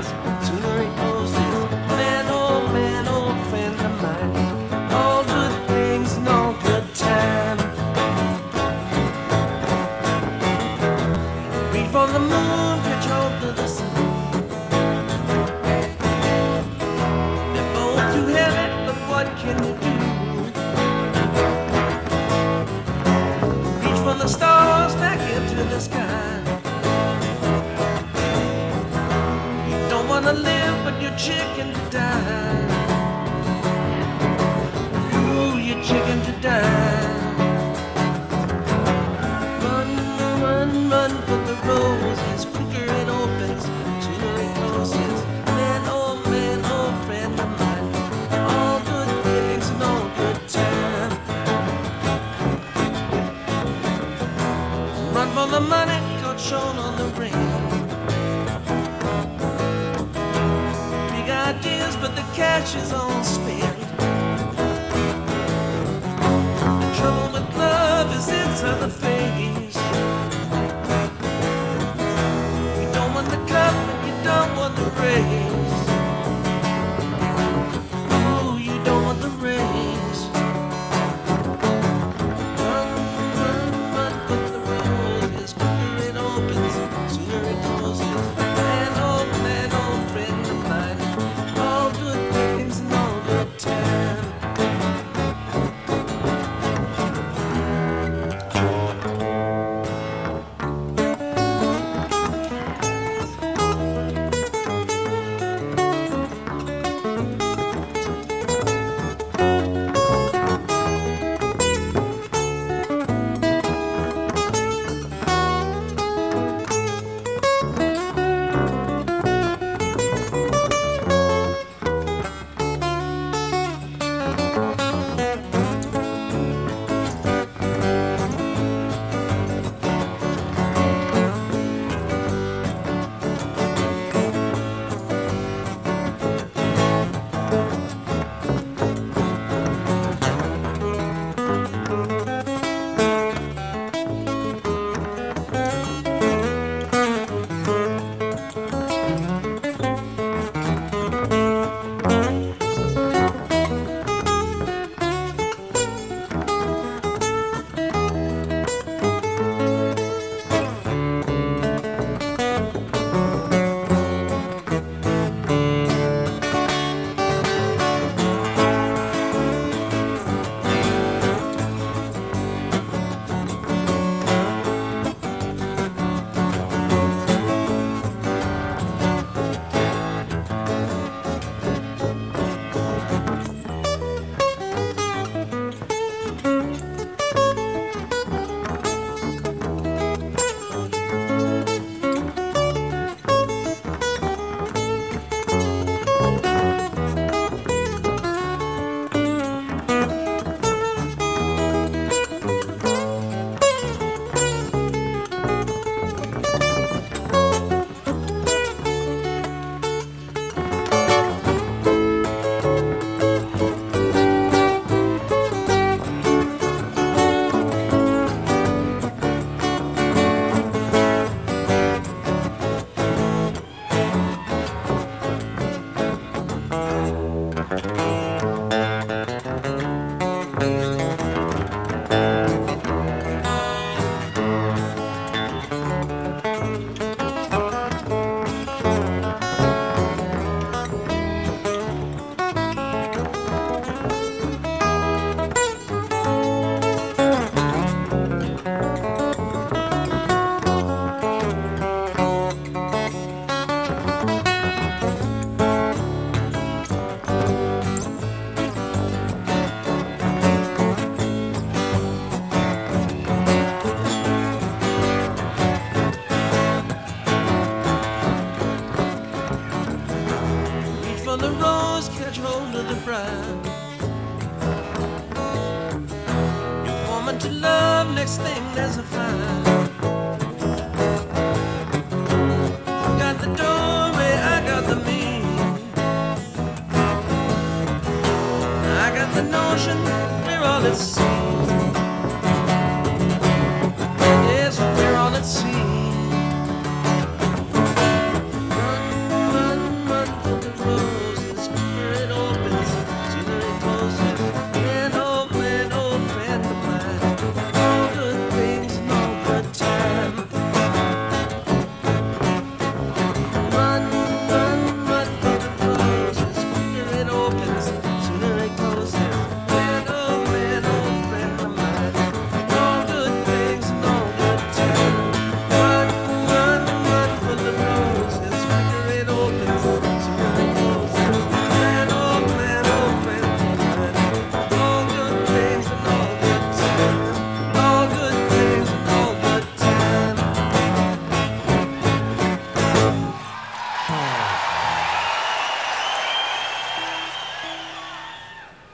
roses, sooner it closes. Man, old friend of mine. All good things and all good time. Reach for the moon, catch hold of the sun. They're both too heavy, but what can you do? Reach for the stars back into the sky. You don't wanna live, but you're chicken to die. Ooh, you're chicken to die. Run, run, run for the roses. Quicker it opens, sooner it closes. Man, old friend of mine. All good things and all good time. Run for the money, got shown on the ring. Big ideas, but the cash is on spin. The trouble with love is it's other face. You don't want the cup, you don't want the race. Ooh, you don't want the race. Run, run, run for the roses. Quicker it opens, sooner it closes. Man, old friend of mine. All good things and all good time. To love, next thing there's a fire. Got the doorway, I got the me. I got the notion we're all at sea.